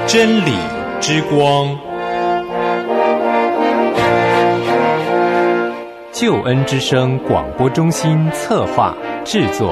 真理之光，救恩之声广播中心策划制作。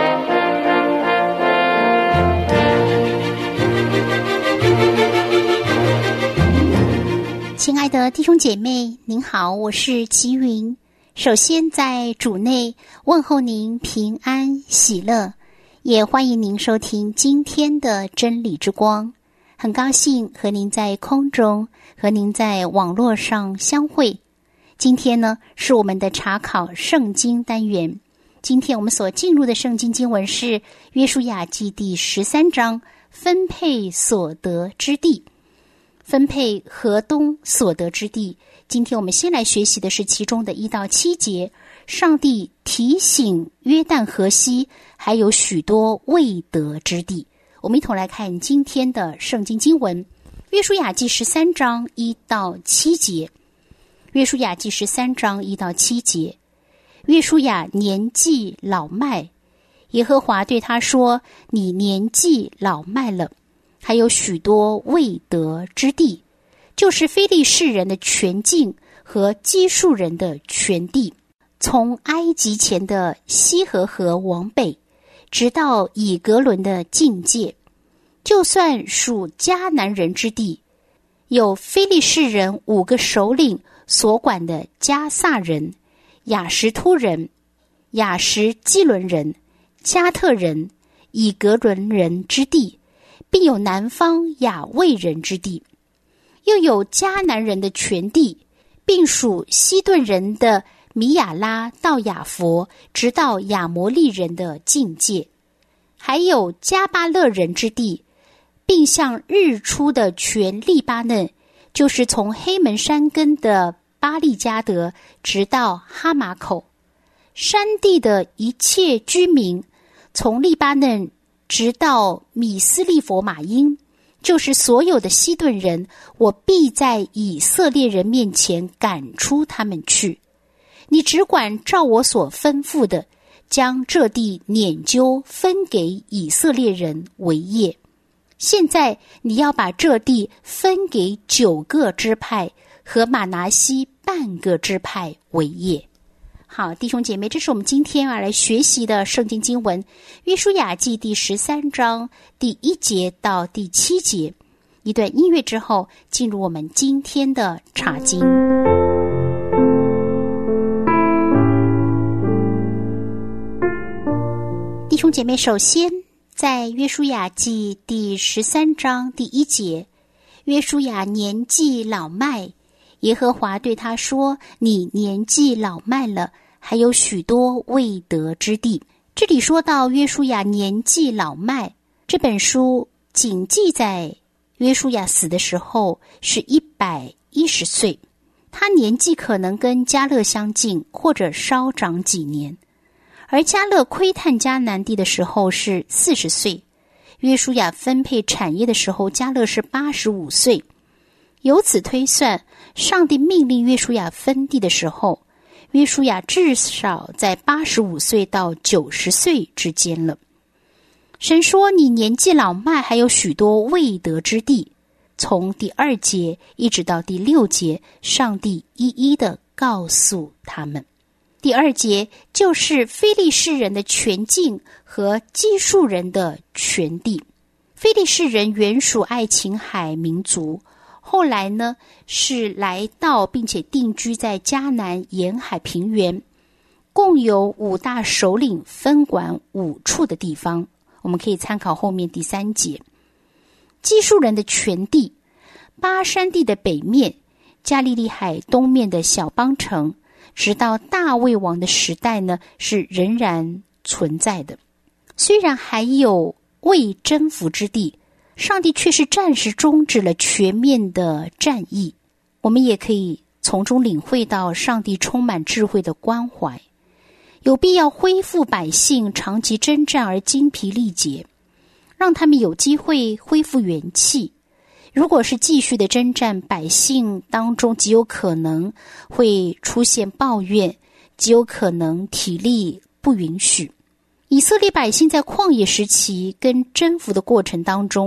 亲爱的弟兄姐妹，您好，我是齐云。首先在主内问候您平安喜乐，也欢迎您收听今天的真理之光。很高兴和您在空中和您在网络上相会。今天呢是我们的查考圣经单元。今天我们所进入的圣经经文是约书亚记第13章，分配所得之地，分配河东所得之地。今天我们先来学习的是其中的1到7节，上帝提醒约旦河西还有许多未得之地。我们一同来看今天的圣经经文，约书亚记13章1到7节。约书亚记13章1到7节，约书亚年纪老迈，耶和华对他说：你年纪老迈了，还有许多未得之地，就是非利士人的全境和基述人的全地，从埃及前的西河河往北，直到以格伦的境界，就算属迦南人之地，有非利士人5个首领所管的加萨人、亚实突人、亚实基伦人、加特人、以格伦人之地，并有南方亚卫人之地，又有迦南人的全地，并属西顿人的米亚拉到亚佛，直到亚摩利人的境界，还有加巴勒人之地，并向日出的全利巴嫩，就是从黑门山根的巴利加德直到哈马口，山地的一切居民，从利巴嫩直到米斯利佛马因，就是所有的西顿人，我必在以色列人面前赶出他们去。你只管照我所吩咐的，将这地拈阄分给以色列人为业。现在你要把这地分给9个支派和玛拿西半个支派为业。好，弟兄姐妹，这是我们今天来学习的圣经经文，约书亚记第13章第1节到第7节。一段音乐之后，进入我们今天的查经。弟兄姐妹，首先在约书亚记第13章第1节，约书亚年纪老迈，耶和华对他说：你年纪老迈了，还有许多未得之地。这里说到约书亚年纪老迈，这本书仅记在约书亚死的时候是110岁，他年纪可能跟迦勒相近，或者稍长几年。而迦勒窥探迦南地的时候是40岁，约书亚分配产业的时候，迦勒是85岁。由此推算，上帝命令约书亚分地的时候，约书亚至少在85岁到90岁之间了。神说：你年纪老迈，还有许多未得之地。从第2节一直到第6节，上帝一一的告诉他们。第2节就是非利士人的全境和基述人的全地。非利士人原属爱琴海民族，后来呢是来到并且定居在迦南沿海平原，共有5大首领分管5处的地方。我们可以参考后面第3节。基述人的全地，巴山地的北面，加利利海东面的小邦城，直到大卫王的时代呢是仍然存在的。虽然还有未征服之地，上帝却是暂时终止了全面的战役。我们也可以从中领会到上帝充满智慧的关怀，有必要恢复百姓长期征战而精疲力竭，让他们有机会恢复元气。如果是继续的征战，百姓当中极有可能会出现抱怨，极有可能体力不允许。以色列百姓在旷野时期跟征服的过程当中，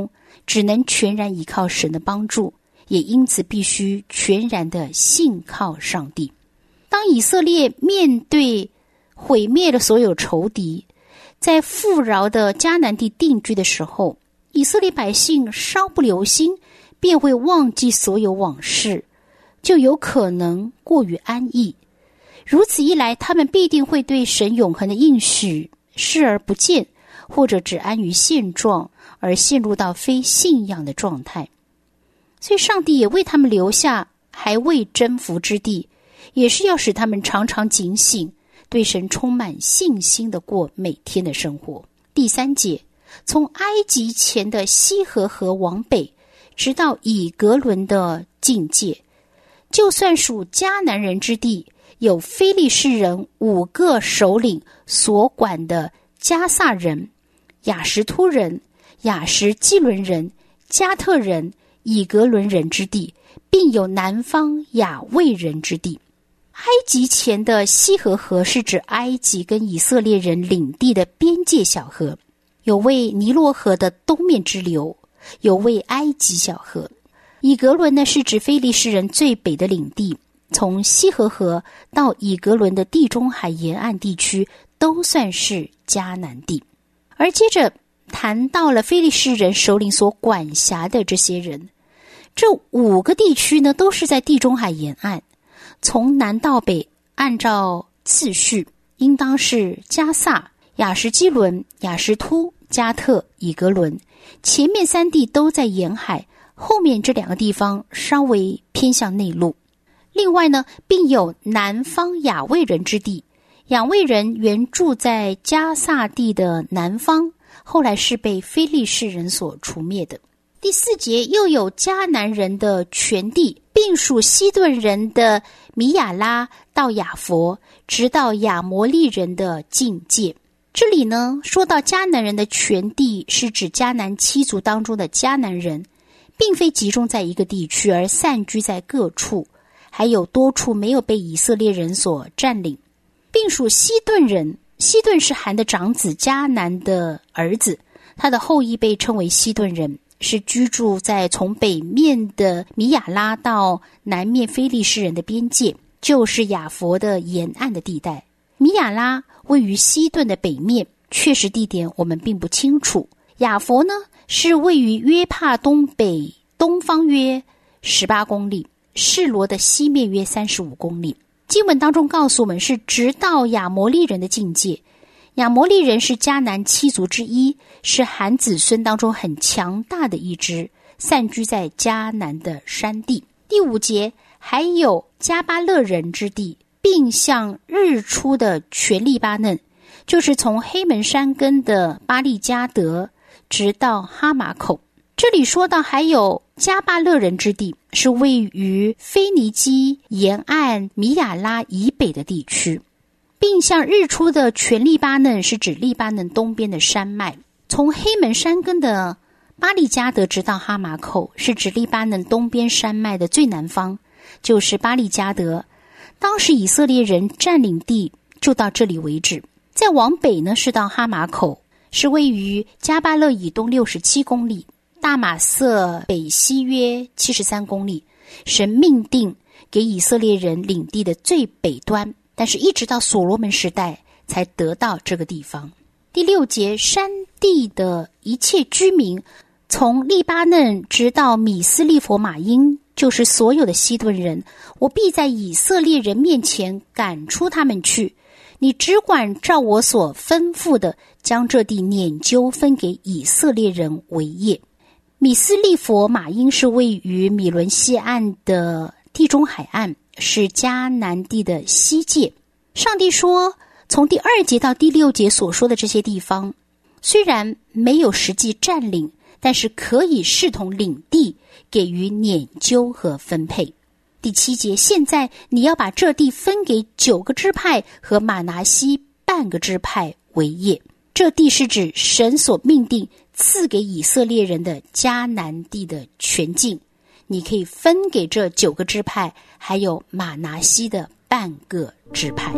只能全然依靠神的帮助，也因此必须全然的信靠上帝。当以色列面对毁灭了所有仇敌，在富饶的迦南地定居的时候，以色列百姓稍不留心，便会忘记所有往事，就有可能过于安逸。如此一来，他们必定会对神永恒的应许视而不见，或者只安于现状，而陷入到非信仰的状态。所以上帝也为他们留下还未征服之地，也是要使他们常常警醒，对神充满信心的过每天的生活。第3节，从埃及前的西河河往北，直到以革伦的境界，就算属迦南人之地，有非利士人5个首领所管的加萨人、亚实突人、亚实基伦人、加特人、以革伦人之地，并有南方亚卫人之地。埃及前的西河河是指埃及跟以色列人领地的边界小河，有为尼罗河的东面支流，有为埃及小河。以革伦呢，是指非利士人最北的领地，从西河河到以革伦的地中海沿岸地区都算是迦南地。而接着谈到了非利士人首领所管辖的这些人，这5个地区呢，都是在地中海沿岸，从南到北按照次序应当是加萨、亚实基伦、亚实突、加特、以革伦。前面3地都在沿海，后面这2个地方稍微偏向内陆。另外呢，并有南方亚卫人之地，亚卫人原住在加萨地的南方，后来是被非利士人所除灭的。第4节，又有迦南人的全地，并属西顿人的米亚拉到亚佛，直到亚摩利人的境界。这里呢，说到迦南人的全地，是指迦南7族当中的迦南人，并非集中在一个地区，而散居在各处，还有多处没有被以色列人所占领，并属西顿人。西顿是含的长子迦南的儿子，他的后裔被称为西顿人，是居住在从北面的米亚拉到南面非利士人的边界，就是亚佛的沿岸的地带。米亚拉位于西顿的北面，确实地点我们并不清楚。亚佛呢，是位于约帕东北东方约18公里，示罗的西面约35公里。经文当中告诉我们，是直到亚摩利人的境界。亚摩利人是迦南7族之一，是含子孙当中很强大的一支，散居在迦南的山地。第5节，还有加巴勒人之地，并向日出的全利巴嫩，就是从黑门山根的巴利加德直到哈马口。这里说到还有加巴勒人之地，是位于腓尼基沿岸米亚拉以北的地区，并向日出的全利巴嫩是指利巴嫩东边的山脉，从黑门山根的巴利加德直到哈马口是指利巴嫩东边山脉的最南方，就是巴利加德。当时以色列人占领地就到这里为止。再往北呢，是到哈马口，是位于加巴勒以东67公里，大马色北西约73公里，神命定给以色列人领地的最北端，但是一直到所罗门时代才得到这个地方。第6节，山地的一切居民，从利巴嫩直到米斯利佛马因，就是所有的西顿人，我必在以色列人面前赶出他们去。你只管照我所吩咐的，将这地拈阄分给以色列人为业。米斯利佛马因是位于米伦西岸的地中海岸，是迦南地的西界。上帝说，从第2节到第6节所说的这些地方，虽然没有实际占领，但是可以视同领地，给予拈阄和分配。第7节，现在你要把这地分给9个支派和马拿西半个支派为业。这地是指神所命定赐给以色列人的迦南地的全境，你可以分给这9个支派，还有马拿西的半个支派。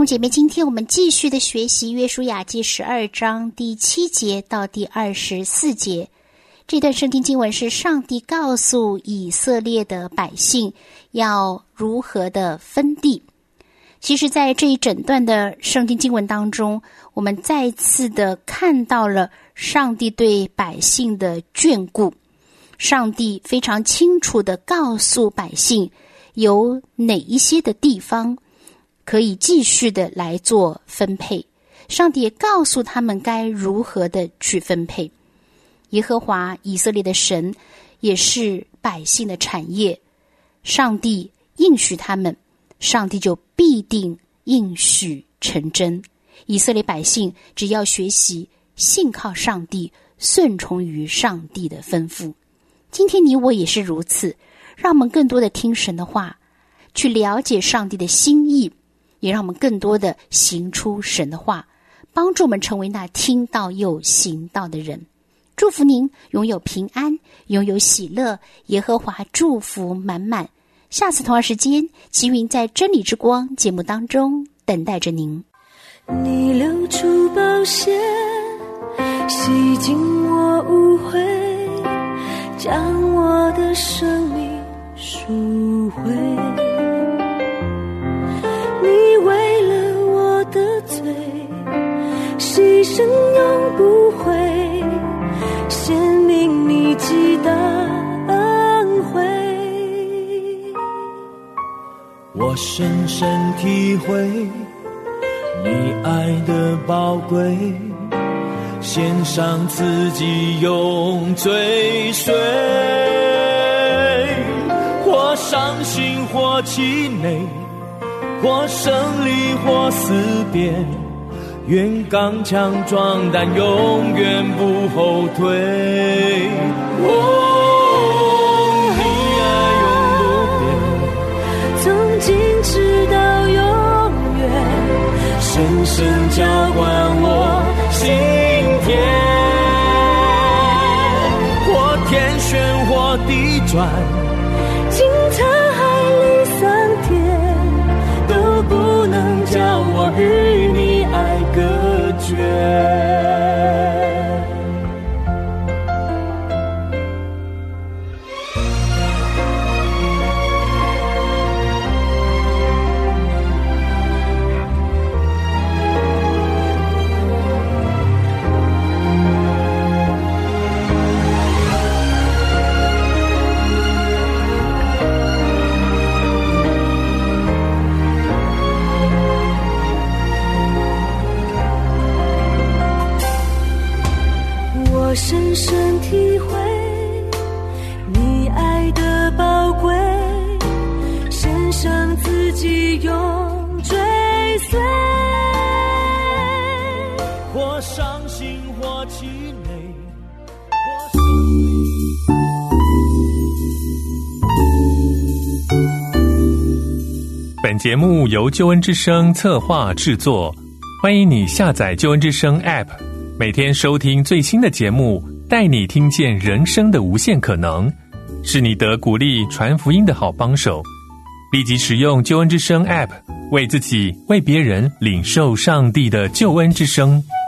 兄姐妹，今天我们继续的学习约书亚记12章第7节到第24节。这段圣经经文是上帝告诉以色列的百姓要如何的分地。其实在这一整段的圣经经文当中，我们再次的看到了上帝对百姓的眷顾。上帝非常清楚的告诉百姓有哪一些的地方可以继续的来做分配，上帝也告诉他们该如何的去分配。耶和华以色列的神也是百姓的产业，上帝应许他们，上帝就必定应许成真。以色列百姓只要学习信靠上帝，顺从于上帝的吩咐。今天你我也是如此，让我们更多的听神的话，去了解上帝的心意，也让我们更多的行出神的话，帮助我们成为那听到又行道的人。祝福您拥有平安，拥有喜乐，耶和华祝福满满。下次同样时间，齐云在真理之光节目当中等待着您。 你流出宝血，洗净我污秽，将我的生命赎回。你为了我的罪，牺牲永不悔，显明你极大恩惠。 我深深体会你爱的宝贵，献上自己永追随，或伤心或气馁，或胜利或思辨，愿刚强壮胆，永远不后退。你爱永不变， 从今直到永远， 深深浇灌我心田，或天旋或地转， 经沧海里桑田， 都不能叫我与你爱隔绝。 我深深体会你爱的宝贵，献上自己永追随， 或伤心或气馁， 本节目由救恩之声策划制作，欢迎你下载救恩之声 App， 每天收听最新的节目，带你听见人生的无限可能，是你得鼓励传福音的好帮手。立即使用救恩之声 App， 为自己为别人领受上帝的救恩之声。